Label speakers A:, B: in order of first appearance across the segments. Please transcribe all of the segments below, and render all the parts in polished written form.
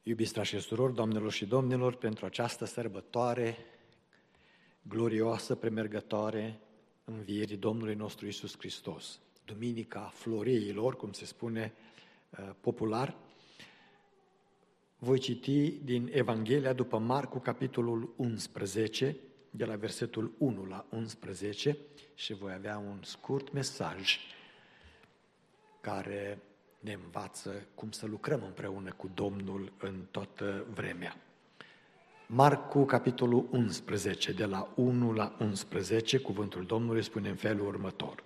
A: Iubiți frați și surori, doamnelor și domnilor, pentru această sărbătoare glorioasă, premergătoare, învierii Domnului nostru Iisus Hristos, Duminica Floreilor, cum se spune popular, voi citi din Evanghelia după Marcu, capitolul 11, de la versetul 1 la 11, și voi avea un scurt mesaj care ne învață cum să lucrăm împreună cu Domnul în toată vremea. Marcu, capitolul 11, de la 1 la 11, cuvântul Domnului spune în felul următor.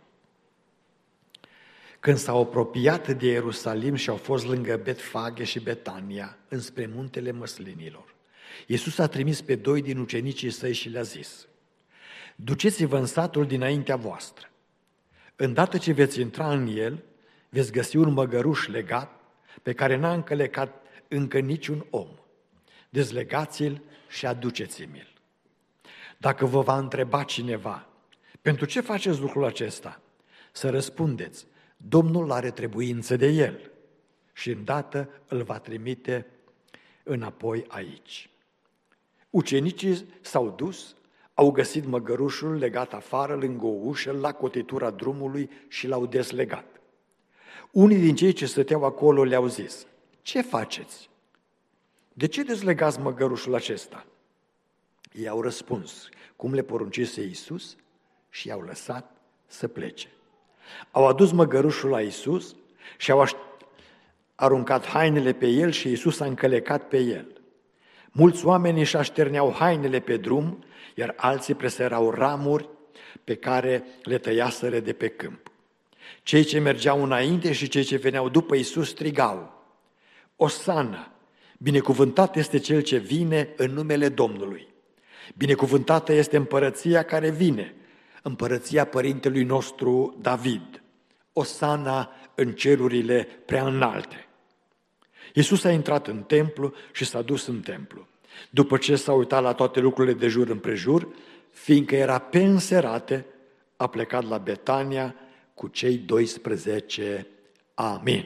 A: Când s-au apropiat de Ierusalim și au fost lângă Betfage și Betania, înspre muntele Măslinilor, Iisus a trimis pe 2 din ucenicii săi și le-a zis: duceți-vă în satul dinaintea voastră. Îndată ce veți intra în el, veți găsi un măgăruș legat, pe care n-a încălecat încă niciun om. Dezlegați-l și aduceți-mi-l. Dacă vă va întreba cineva, pentru ce faceți lucrul acesta? Să răspundeți: Domnul are trebuință de el și îndată îl va trimite înapoi aici. Ucenicii s-au dus, au găsit măgărușul legat afară, lângă o ușă, la cotitura drumului și l-au deslegat. Unii din cei ce stăteau acolo le-au zis: ce faceți? De ce dezlegați măgărușul acesta? Ei au răspuns cum le poruncise Iisus și i-au lăsat să plece. Au adus măgărușul la Iisus și au aruncat hainele pe el și Iisus a încălecat pe el. Mulți oameni își așterneau hainele pe drum, iar alții presărau ramuri pe care le tăiaseră de pe câmp. Cei ce mergeau înainte și cei ce veneau după Iisus strigau: Osana, binecuvântat este cel ce vine în numele Domnului. Binecuvântată este împărăția care vine, împărăția părintelui nostru David. Osana în cerurile prea înalte. Iisus a intrat în templu și s-a dus în templu. După ce s-a uitat la toate lucrurile de jur împrejur, fiindcă era pe înserate, a plecat la Betania cu cei 12. Amin.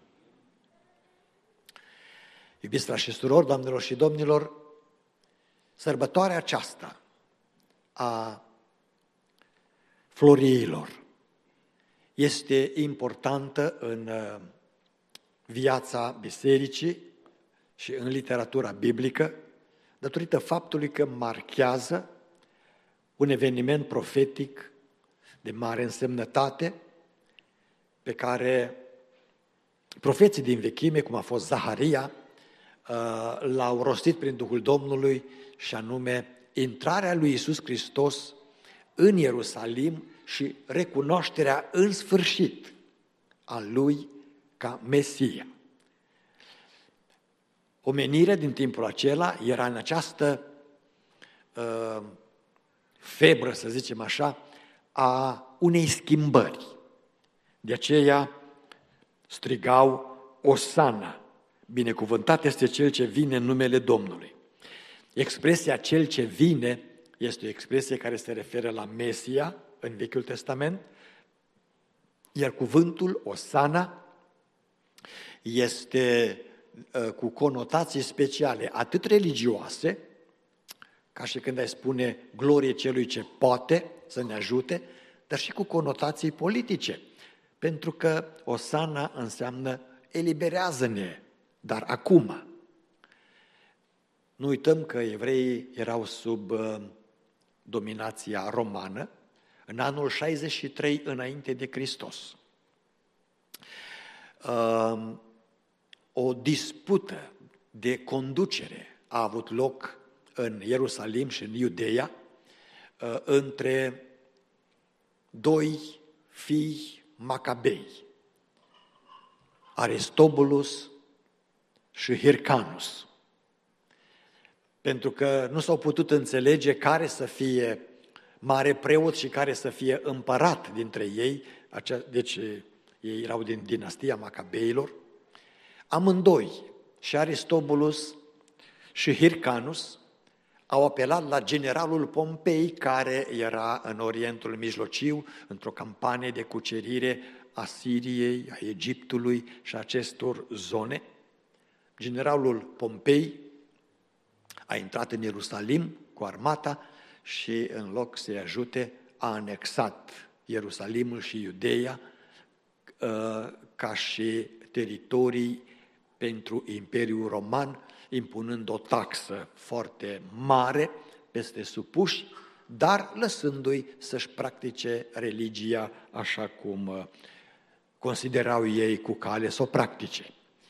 A: Iubiți frați și surori, doamnelor și domnilor, sărbătoarea aceasta a Floreilor este importantă în viața bisericii și în literatura biblică, datorită faptului că marchează un eveniment profetic de mare însemnătate, pe care profeții din vechime, cum a fost Zaharia, l-au rostit prin Duhul Domnului, și anume intrarea lui Iisus Hristos în Ierusalim și recunoașterea în sfârșit a lui ca Mesia. Omenirea din timpul acela era în această febră, să zicem așa, a unei schimbări. De aceea strigau Osana, binecuvântat este cel ce vine în numele Domnului. Expresia cel ce vine este o expresie care se referă la Mesia în Vechiul Testament, iar cuvântul Osana este cu conotații speciale, atât religioase, ca și când ai spune glorie celui ce poate să ne ajute, dar și cu conotații politice, pentru că Osana înseamnă eliberează-ne, dar acum. Nu uităm că evreii erau sub dominația romană în anul 63 înainte de Hristos. O dispută de conducere a avut loc în Ierusalim și în Iudeea între doi fii Macabei, Aristobulus și Hyrcanus, pentru că nu s-au putut înțelege care să fie mare preot și care să fie împărat dintre ei, deci ei erau din dinastia Macabeilor. Amândoi, și Aristobulus și Hyrcanus, au apelat la generalul Pompei, care era în Orientul Mijlociu, într-o campanie de cucerire a Siriei, a Egiptului și a acestor zone. generalul Pompei a intrat în Ierusalim cu armata și în loc să-i ajute, a anexat Ierusalimul și Iudeia ca și teritorii pentru Imperiul Roman, impunând o taxă foarte mare peste supuși, dar lăsându-i să-și practice religia așa cum considerau ei cu cale să o practice.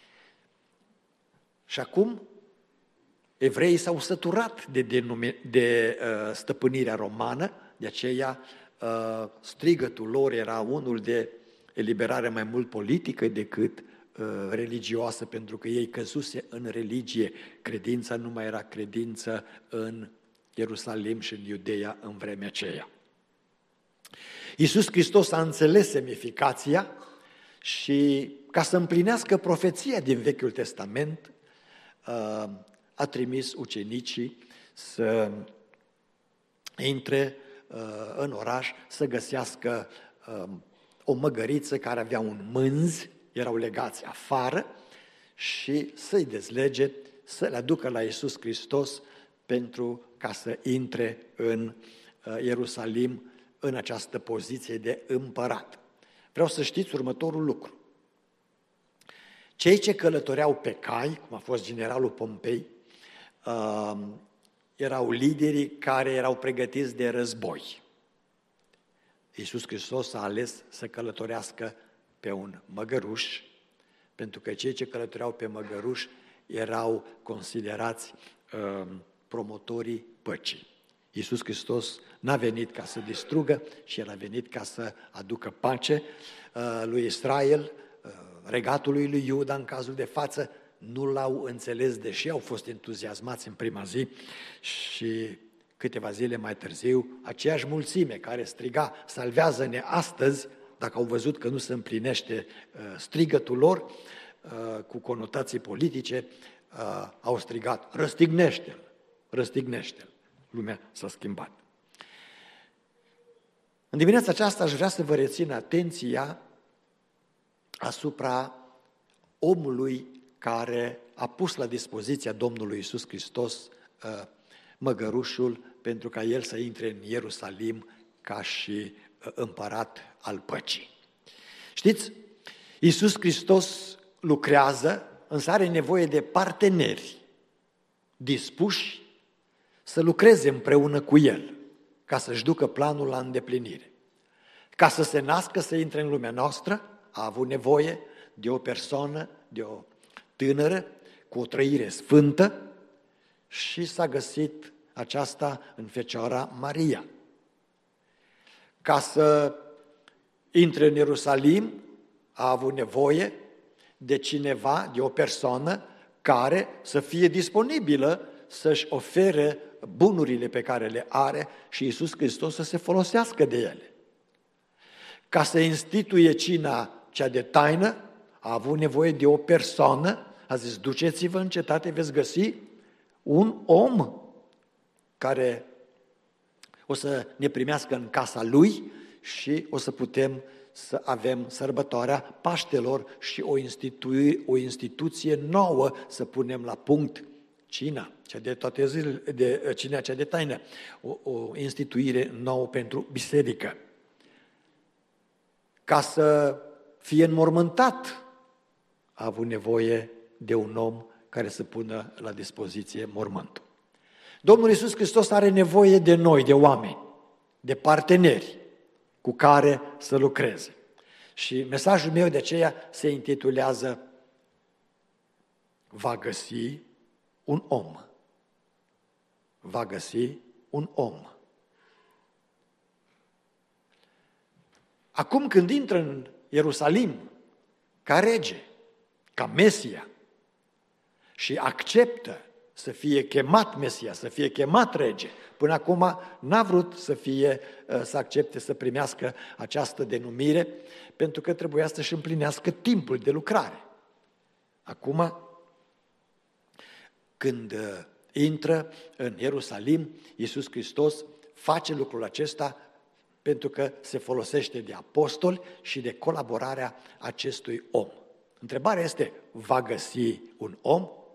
A: Și acum evreii s-au săturat de stăpânirea romană, de aceea strigătul lor era unul de eliberare mai mult politică decât religioasă, pentru că ei căzuse în religie. Credința nu mai era credință în Ierusalim și în Iudeea în vremea aceea. Iisus Hristos a înțeles semnificația și, ca să împlinească profeția din Vechiul Testament, a trimis ucenicii să intre în oraș, să găsească o măgăriță care avea un mânz, erau legați afară, și să-i dezlege, să le aducă la Iisus Hristos pentru ca să intre în Ierusalim în această poziție de împărat. Vreau să știți următorul lucru. Cei ce călătoreau pe cai, cum a fost generalul Pompei, erau liderii care erau pregătiți de război. Iisus Hristos a ales să călătorească pe un măgăruș, pentru că cei ce călătoreau pe măgăruș erau considerați promotorii păcii. Iisus Hristos n-a venit ca să distrugă, ci El a venit ca să aducă pace lui Israel, regatului lui Iuda în cazul de față. Nu l-au înțeles, deși au fost entuziasmați în prima zi, și câteva zile mai târziu, aceeași mulțime care striga, salvează-ne astăzi, dacă au văzut că nu se împlinește strigătul lor cu conotații politice, au strigat, răstignește-l, răstignește-l. Lumea s-a schimbat. În dimineața aceasta aș vrea să vă rețin atenția asupra omului care a pus la dispoziția Domnului Iisus Hristos măgărușul pentru ca el să intre în Ierusalim ca și împărat al păcii. Știți, Iisus Hristos lucrează, însă are nevoie de parteneri dispuși să lucreze împreună cu El, ca să-și ducă planul la îndeplinire. Ca să se nască, să intre în lumea noastră, a avut nevoie de o persoană, de o tânără, cu o trăire sfântă, și s-a găsit aceasta în Fecioara Maria. Ca să intre în Ierusalim, a avut nevoie de cineva, de o persoană care să fie disponibilă să-și ofere bunurile pe care le are și Iisus Hristos să se folosească de ele. Ca să instituie cina cea de taină, a avut nevoie de o persoană, a zis, duceți-vă în cetate, veți găsi un om care o să ne primească în casa lui și o să putem să avem sărbătoarea Paștelor și o instituție nouă să punem la punct, cina, cea de toate zilele, cina cea de taină, o instituire nouă pentru biserică. Ca să fie înmormântat, a avut nevoie de un om care să pună la dispoziție mormântul. Domnul Iisus Hristos are nevoie de noi, de oameni, de parteneri cu care să lucreze. Și mesajul meu de aceea se intitulează Va găsi un om. Va găsi un om. Acum când intră în Ierusalim ca rege, ca Mesia, și acceptă să fie chemat Mesia, să fie chemat rege. Până acum n-a vrut să accepte să primească această denumire, pentru că trebuia să-și împlinească timpul de lucrare. Acum, când intră în Ierusalim, Iisus Hristos face lucrul acesta pentru că se folosește de apostoli și de colaborarea acestui om. Întrebarea este, va găsi un om?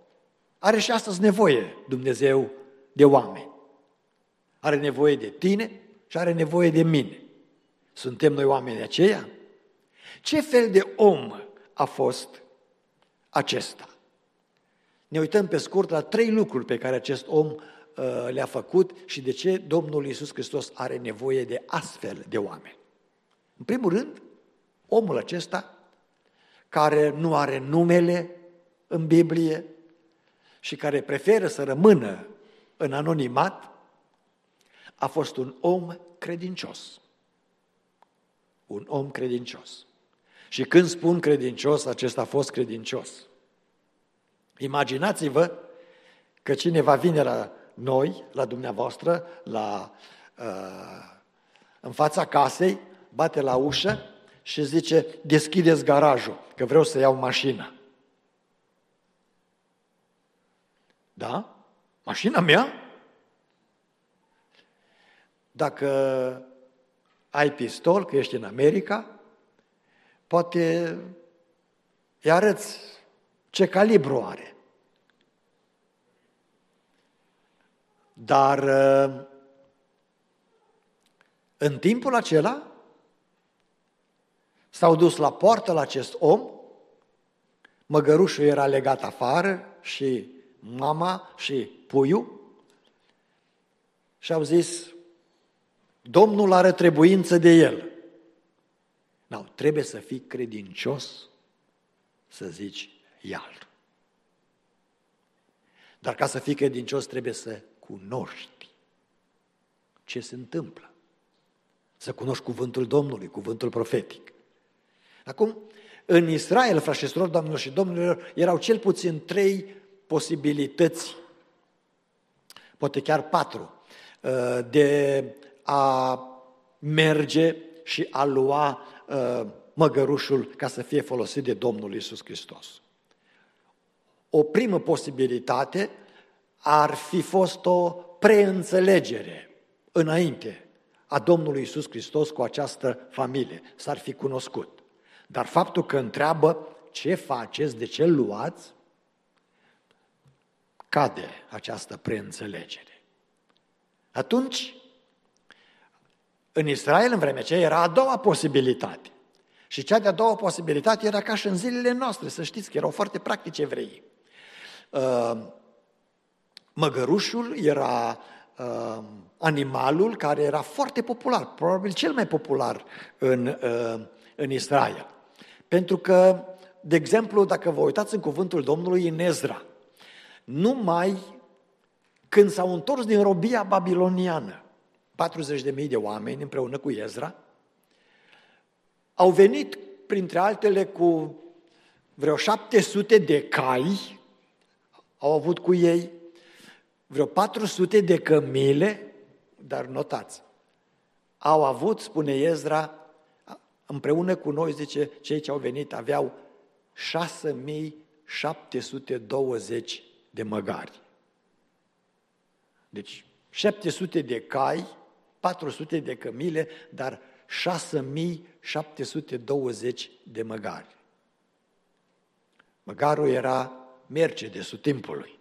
A: Are și astăzi nevoie Dumnezeu de oameni. Are nevoie de tine și are nevoie de mine. Suntem noi oamenii aceia? Ce fel de om a fost acesta? Ne uităm pe scurt la 3 lucruri pe care acest om le-a făcut și de ce Domnul Iisus Hristos are nevoie de astfel de oameni. În primul rând, omul acesta, care nu are numele în Biblie și care preferă să rămână în anonimat, a fost un om credincios. Un om credincios. Și când spun credincios, acesta a fost credincios. Imaginați-vă că cineva vine la noi, la dumneavoastră, în fața casei, bate la ușă și zice: deschideți garajul, că vreau să iau mașina. Da? Mașina mea? Dacă ai pistol, că ești în America, poate îi arăți ce calibru are. Dar în timpul acela s-au dus la poartă la acest om, măgărușul era legat afară și mama și puiul și au zis: Domnul are trebuință de el. Nu, trebuie să fii credincios să zici iar. Dar ca să fii credincios trebuie să cunoști ce se întâmplă. Să cunoști cuvântul Domnului, cuvântul profetic. Acum, în Israel, frați și surori, doamnelor și domnilor, erau cel puțin 3 posibilități, poate chiar 4, de a merge și a lua măgărușul ca să fie folosit de Domnul Iisus Hristos. O primă posibilitate ar fi fost o preînțelegere înainte a Domnului Iisus Hristos cu această familie, s-ar fi cunoscut. Dar faptul că întreabă ce faceți, de ce luați, cade această preînțelegere. Atunci, în Israel, în vremea aceea, era a doua posibilitate. Și cea de-a doua posibilitate era ca și în zilele noastre, să știți că erau foarte practici evreii. Măgărușul era animalul care era foarte popular, probabil cel mai popular în Israel. Pentru că, de exemplu, dacă vă uitați în cuvântul Domnului în Ezra, numai când s-au întors din robia babiloniană, 40.000 de oameni împreună cu Ezra, au venit, printre altele, cu vreo 700 de cai, au avut cu ei vreo 400 de cămile, dar notați, au avut, spune Ezra, împreună cu noi, zice, cei ce au venit aveau 6.720 de măgari. Deci 700 de cai, 400 de cămile, dar 6.720 de măgari. Măgarul era Mercedesul timpului.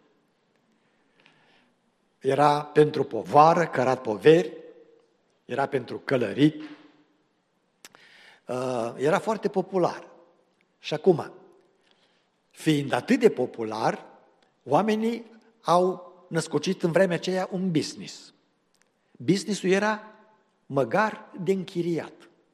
A: Era pentru povară, cărat poveri, era pentru călărit, era foarte popular. Și acum, fiind atât de popular, oamenii au născocit în vremea aceea un business. Businessul era măgar de închiriat.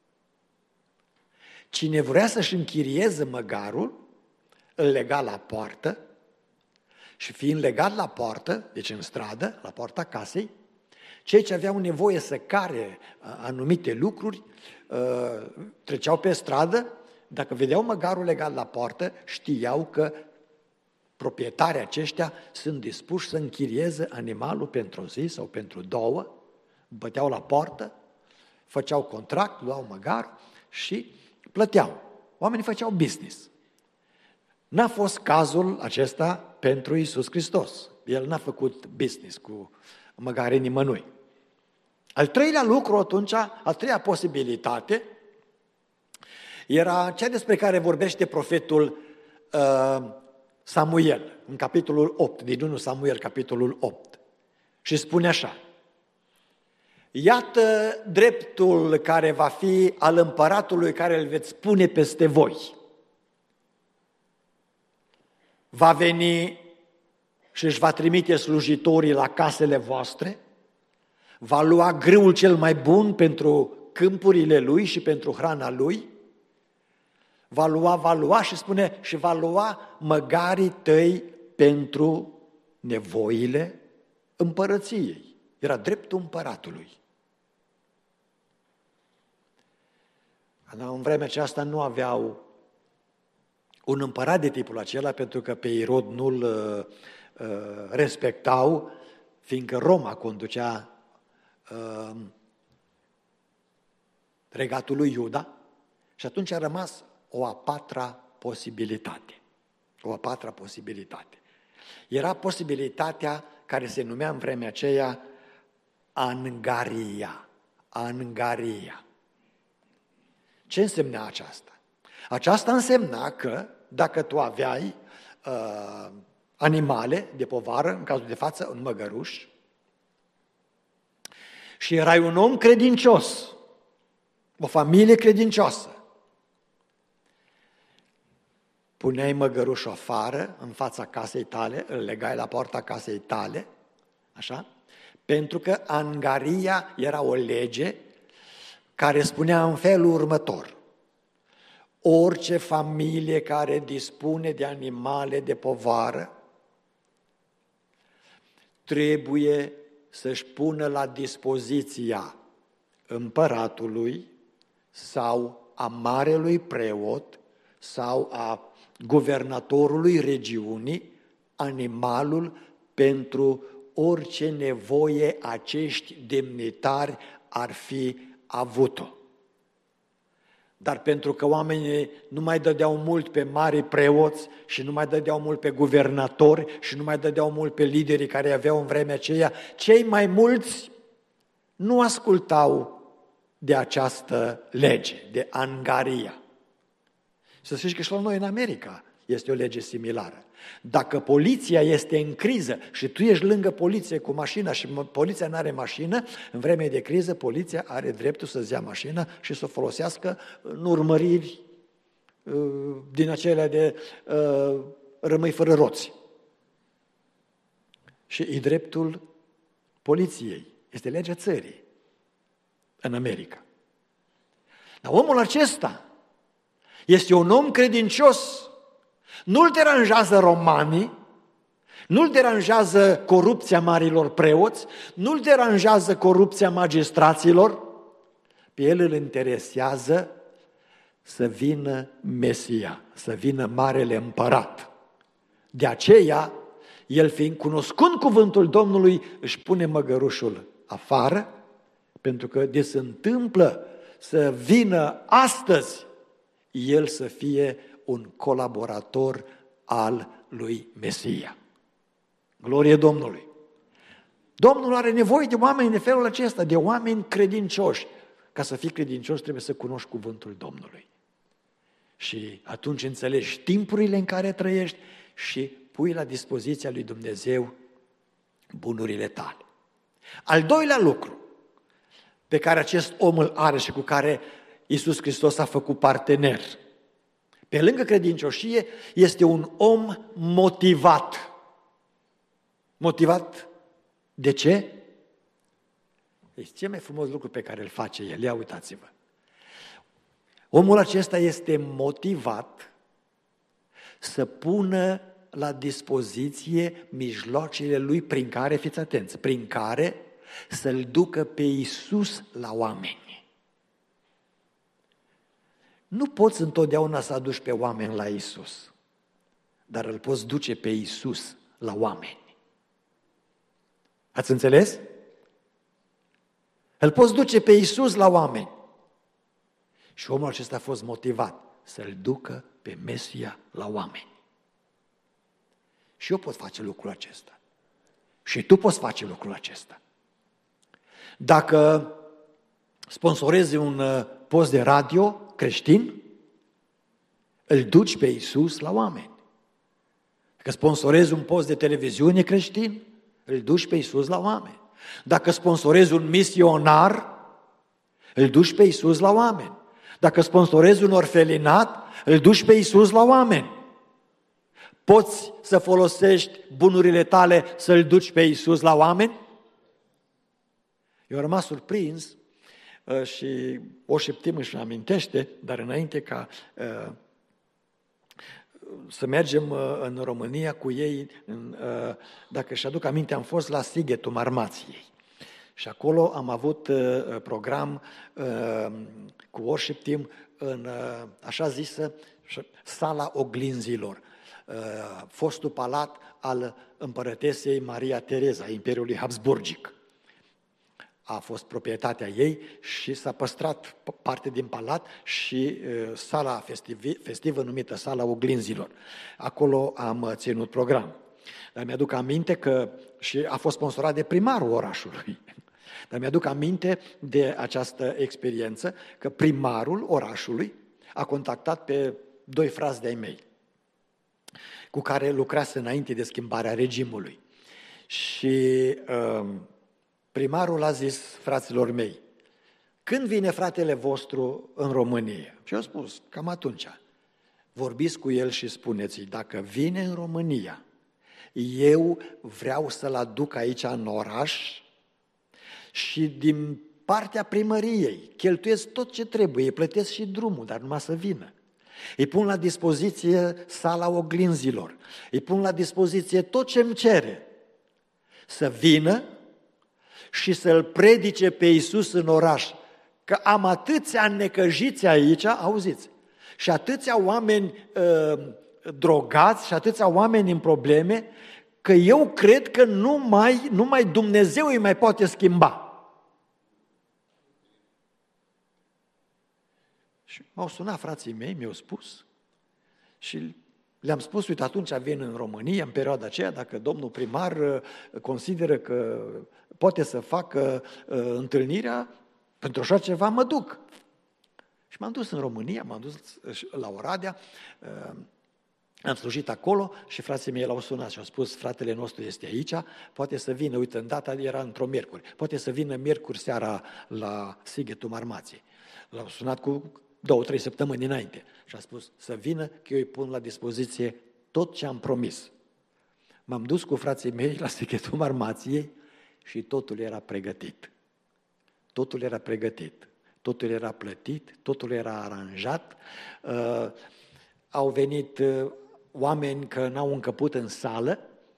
A: Cine vrea să-și închirieze măgarul, îl lega la poartă și fiind legat la poartă, deci în stradă, la poarta casei, cei ce aveau nevoie să care anumite lucruri treceau pe stradă, dacă vedeau măgarul legat la poartă, știau că proprietarii aceștia sunt dispuși să închirieze animalul pentru o zi sau pentru 2, băteau la poartă, făceau contract, luau măgar și plăteau. Oamenii făceau business. N-a fost cazul acesta pentru Iisus Hristos. El n-a făcut business cu măgare nimănui. Al treilea lucru atunci, a treia posibilitate, era cea despre care vorbește profetul Samuel, în capitolul 8, din 1 Samuel, capitolul 8. Și spune așa: iată dreptul care va fi al împăratului care îl veți pune peste voi. Va veni și își va trimite slujitorii la casele voastre, va lua grâul cel mai bun pentru câmpurile lui și pentru hrana lui, va lua și spune, și va lua măgarii tăi pentru nevoile împărăției. Era dreptul împăratului. În vremea aceasta nu aveau un împărat de tipul acela, pentru că pe Irod nu-l respectau, fiindcă Roma conducea regatul lui Iuda, și atunci a rămas o a patra posibilitate. O a patra posibilitate. Era posibilitatea care se numea în vremea aceea angaria. Angaria. Ce însemna aceasta? Aceasta însemna că dacă tu aveai animale de povară, în cazul de față un măgăruș, și erai un om credincios, o familie credincioasă, puneai măgărușul afară, în fața casei tale, îl legai la poarta casei tale, așa? Pentru că angaria era o lege care spunea în felul următor: orice familie care dispune de animale de povară trebuie să-și pună la dispoziția împăratului sau a marelui preot sau a guvernatorului regiunii animalul pentru orice nevoie acești demnitari ar fi avut-o. Dar pentru că oamenii nu mai dădeau mult pe mari preoți și nu mai dădeau mult pe guvernatori și nu mai dădeau mult pe liderii care aveau în vremea aceea, cei mai mulți nu ascultau de această lege, de angaria. Să știți că și la noi în America este o lege similară. Dacă poliția este în criză și tu ești lângă poliție cu mașina și poliția nu are mașină, în vreme de criză poliția are dreptul să-ți ia mașina și să o folosească în urmăriri din acelea de rămâi fără roți. Și e dreptul poliției. Este legea țării în America. Dar omul acesta este un om credincios. Nu-l deranjează romanii, nu-l deranjează corupția marilor preoți, nu-l deranjează corupția magistraților, pe el îl interesează să vină Mesia, să vină Marele Împărat. De aceea, el fiind cunoscând cuvântul Domnului, își pune măgărușul afară, pentru că de se întâmplă să vină astăzi, el să fie un colaborator al lui Mesia. Glorie Domnului! Domnul are nevoie de oameni de felul acesta, de oameni credincioși. Ca să fii credincios trebuie să cunoști cuvântul Domnului. Și atunci înțelegi timpurile în care trăiești și pui la dispoziția lui Dumnezeu bunurile tale. Al doilea lucru pe care acest om îl are și cu care Iisus Hristos a făcut partener, pe lângă credincioșie, este un om motivat. Motivat de ce? Este cel mai frumos lucru pe care îl face el. Ia uitați-vă. Omul acesta este motivat să pună la dispoziție mijloacele lui prin care, fiți atenți, prin care să-L ducă pe Iisus la oameni. Nu poți întotdeauna să aduci pe oameni la Iisus, dar îl poți duce pe Iisus la oameni. Ați înțeles? Îl poți duce pe Iisus la oameni. Și omul acesta a fost motivat să-L ducă pe Mesia la oameni. Și eu pot face lucrul acesta. Și tu poți face lucrul acesta. Dacă sponsorezi un post de radio creștin, îl duci pe Iisus la oameni. Dacă sponsorezi un post de televiziune creștin, îl duci pe Iisus la oameni. Dacă sponsorezi un misionar, îl duci pe Iisus la oameni. Dacă sponsorezi un orfelinat, îl duci pe Iisus la oameni. Poți să folosești bunurile tale să-L duci pe Iisus la oameni? Eu am rămas surprins și o șeptim își amintește, dar înainte ca să mergem în România cu ei, dacă își aduc aminte, am fost la Sighetul Marmației. Și acolo am avut program cu worship team în așa zisă Sala Oglinzilor, fostul palat al împărătesei Maria Tereza, Imperiului Habsburgic. A fost proprietatea ei și s-a păstrat parte din palat și sala festivă numită Sala Oglinzilor. Acolo am ținut program. Dar mi-aduc aminte că și a fost sponsorat de primarul orașului. Dar mi-aduc aminte de această experiență că primarul orașului a contactat pe 2 frați de-ai mei cu care lucrase înainte de schimbarea regimului. Și primarul a zis fraților mei: când vine fratele vostru în România? Și eu am spus, cam atunci. Vorbiți cu el și spuneți-i, dacă vine în România, eu vreau să-l aduc aici în oraș și din partea primăriei cheltuiesc tot ce trebuie, îi plătesc și drumul, dar numai să vină. Îi pun la dispoziție Sala Oglinzilor, îi pun la dispoziție tot ce îmi cere. Să vină și să-L predice pe Iisus în oraș. Că am atâția necăjiți aici, auziți, și atâția oameni drogați și atâția oameni în probleme, că eu cred că numai Dumnezeu îi mai poate schimba. Și m-au sunat frații mei, mi-au spus și le-am spus, uite, atunci vin în România, în perioada aceea, dacă domnul primar consideră că poate să facă întâlnirea, pentru așa ceva mă duc. Și m-am dus în România, m-am dus la Oradea, am slujit acolo și frații mei l-au sunat și au spus, fratele nostru este aici, poate să vină, uite, în data era într-o miercuri, poate să vină miercuri seara la Sighetul Marmației. L-au sunat cu 2-3 săptămâni înainte și a spus să vină, că eu îi pun la dispoziție tot ce am promis. M-am dus cu frații mei la Sighetul Marmației și totul era pregătit. Totul era pregătit, totul era plătit, totul era aranjat. Au venit oameni că n-au încăput în sală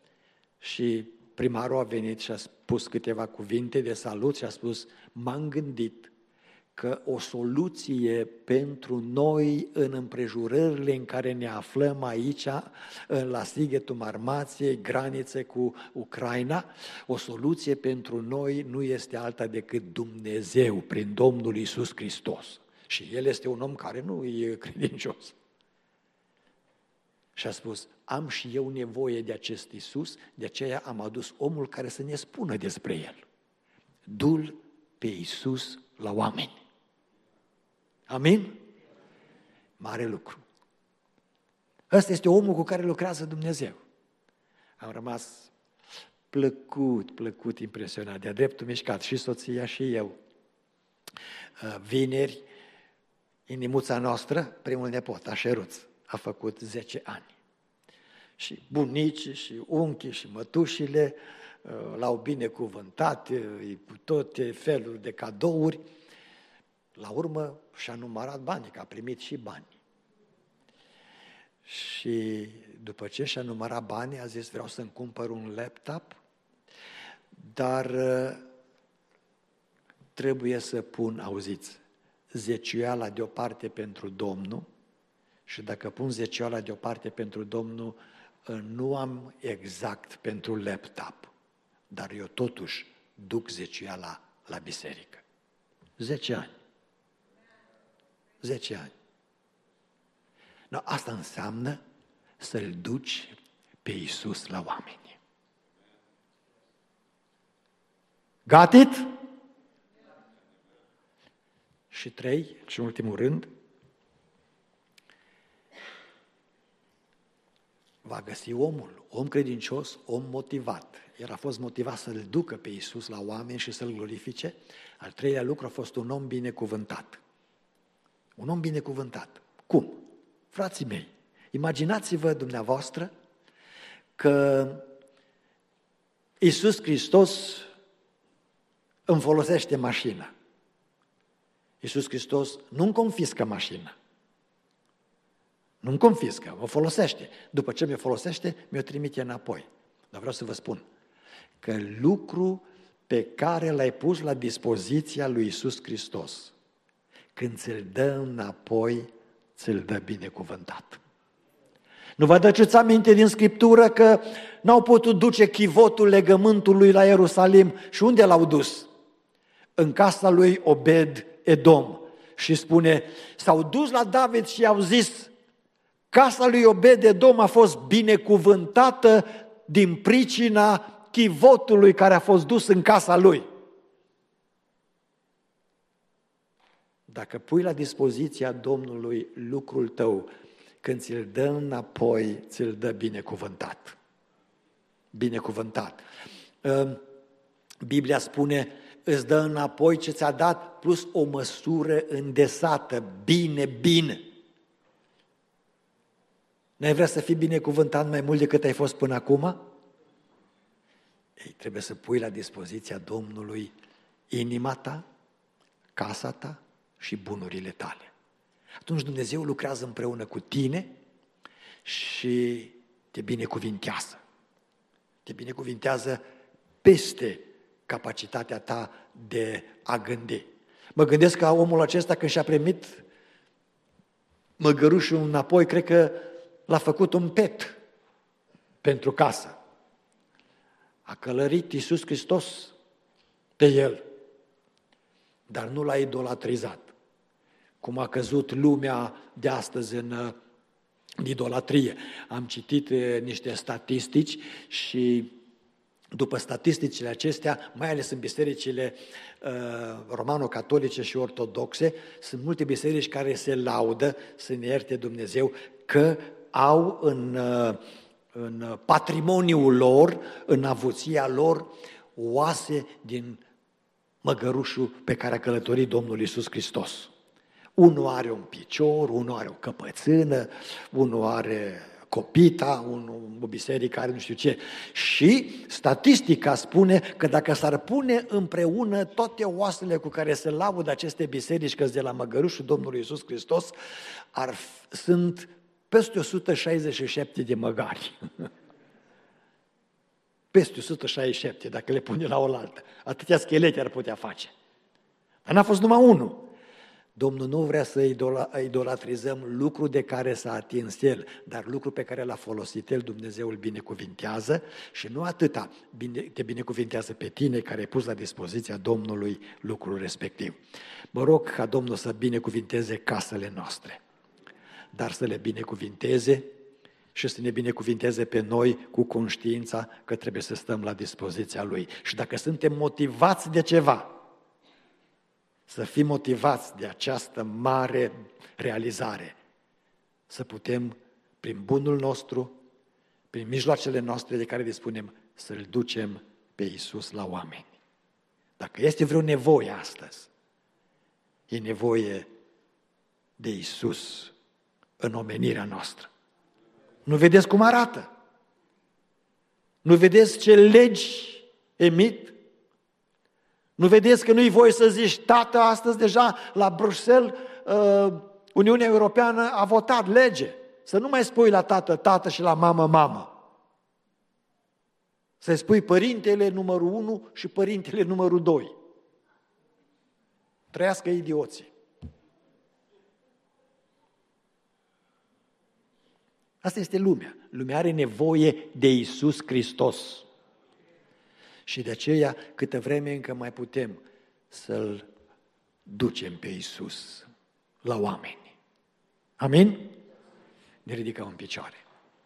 A: și primarul a venit și a spus câteva cuvinte de salut și a spus, m-am gândit că o soluție pentru noi în împrejurările în care ne aflăm aici, la Sighetul Marmației, granițe cu Ucraina, o soluție pentru noi nu este alta decât Dumnezeu prin Domnul Iisus Hristos. Și El este un om care nu e credincios. Și a spus, am și eu nevoie de acest Iisus, de aceea am adus omul care să ne spună despre El. Du-L pe Iisus la oameni. Amin? Mare lucru. Ăsta este omul cu care lucrează Dumnezeu. Am rămas plăcut impresionat, de-a dreptul mișcat, și soția și eu. Vineri, inimuța noastră, primul nepot, Așeruț, a făcut 10 ani. Și bunicii, și unchii, și mătușile l-au binecuvântat cu toate feluri de cadouri. La urmă și-a numărat banii, că a primit și bani. Și după ce și-a numărat banii, a zis, vreau să-mi cumpăr un laptop, dar trebuie să pun, auziți, zeciuiala deoparte pentru Domnul și dacă pun zeciuiala deoparte pentru Domnul, nu am exact pentru laptop, dar eu totuși duc zeciuiala la biserică. 10 ani. 10 ani. No, asta înseamnă să-L duci pe Iisus la oameni. Got it? Și 3, și în ultimul rând, va găsi omul, om credincios, om motivat. El a fost motivat să-L ducă pe Iisus la oameni și să-L glorifice. Al treilea lucru a fost un om binecuvântat. Un om binecuvântat. Cum? Frații mei, imaginați-vă dumneavoastră că Iisus Hristos îmi folosește mașina. Iisus Hristos nu-mi confiscă mașina. Nu-mi confiscă, o folosește. După ce mi-o folosește, mi-o trimite înapoi. Dar vreau să vă spun că lucru pe care l-ai pus la dispoziția lui Iisus Hristos, când ți-l dă înapoi, ți-l dă binecuvântat. Nu vă aduceți aminte din Scriptură că n-au putut duce chivotul legământului la Ierusalim și unde l-au dus? În casa lui Obed Edom. Și spune, s-au dus la David și i-au zis, casa lui Obed Edom a fost binecuvântată din pricina chivotului care a fost dus în casa lui. Dacă pui la dispoziția Domnului lucrul tău, când ți-l dă înapoi, ți-l dă binecuvântat. Binecuvântat. Biblia spune, îți dă înapoi ce ți-a dat, plus o măsură îndesată. Bine, bine. N-ai vrea să fii binecuvântat mai mult decât ai fost până acum? Ei, trebuie să pui la dispoziția Domnului inima ta, casa ta și bunurile tale. Atunci Dumnezeu lucrează împreună cu tine și te binecuvintează. Te binecuvintează peste capacitatea ta de a gândi. Mă gândesc că omul acesta, când și-a primit măgărușul înapoi, cred că l-a făcut un pet pentru casă. A călărit Iisus Hristos pe el, dar nu l-a idolatrizat. Cum a căzut lumea de astăzi în idolatrie. Am citit niște statistici și după statisticile acestea, mai ales în bisericile romano-catolice și ortodoxe, sunt multe biserici care se laudă, să ne ierte Dumnezeu, că au în patrimoniul lor, în avuția lor, oase din măgărușul pe care a călătorit Domnul Iisus Hristos. Unul are un picior, unul are o căpățână, unul are copita, o biserică are nu știu ce. Și statistica spune că dacă s-ar pune împreună toate oasele cu care se laudă aceste biserici, că de la măgărușul Domnului Iisus Hristos, sunt peste 167 de măgari. Peste 167, dacă le pune la oaltă. Atâtea schelete ar putea face. Dar n-a fost numai unul. Domnul nu vrea să idolatrizăm lucru de care s-a atins El, dar lucru pe care l-a folosit El, Dumnezeu îl binecuvintează și nu atâta, te binecuvintează pe tine care ai pus la dispoziția Domnului lucrul respectiv. Mă rog ca Domnul să binecuvinteze casele noastre, dar să le binecuvinteze și să ne binecuvinteze pe noi cu conștiința că trebuie să stăm la dispoziția Lui. Și dacă suntem motivați de ceva, să fim motivați de această mare realizare, să putem, prin bunul nostru, prin mijloacele noastre de care dispunem, să-L ducem pe Iisus la oameni. Dacă este vreo nevoie astăzi, e nevoie de Iisus în omenirea noastră. Nu vedeți cum arată? Nu vedeți ce legi emit? Nu vedeți că nu-i voie să zici, tată, astăzi deja la Bruxelles, Uniunea Europeană a votat lege. Să nu mai spui la tată, tată și la mamă, mamă. Să-i spui părintele numărul 1 și părintele numărul 2. Trăiască idioții. Asta este lumea. Lumea are nevoie de Iisus Hristos. Și de aceea, câtă vreme încă mai putem să-L ducem pe Iisus la oameni. Amin? Ne ridicăm în picioare.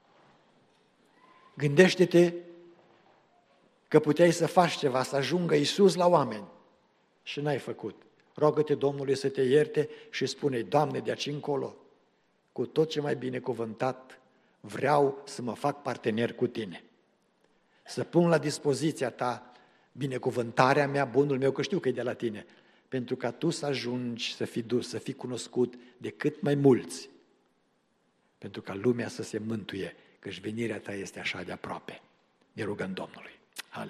A: Gândește-te că puteai să faci ceva, să ajungă Iisus la oameni și n-ai făcut. Rogă-te Domnului să te ierte și spune-i, Doamne, de aici încolo, cu tot ce mai binecuvântat vreau să mă fac partener cu tine. Să pun la dispoziția ta binecuvântarea mea, bunul meu, că știu că e de la tine, pentru ca tu să ajungi să fii dus, să fii cunoscut de cât mai mulți, pentru ca lumea să se mântuie, căci venirea ta este așa de aproape. Ne rugăm Domnului. Aleluia.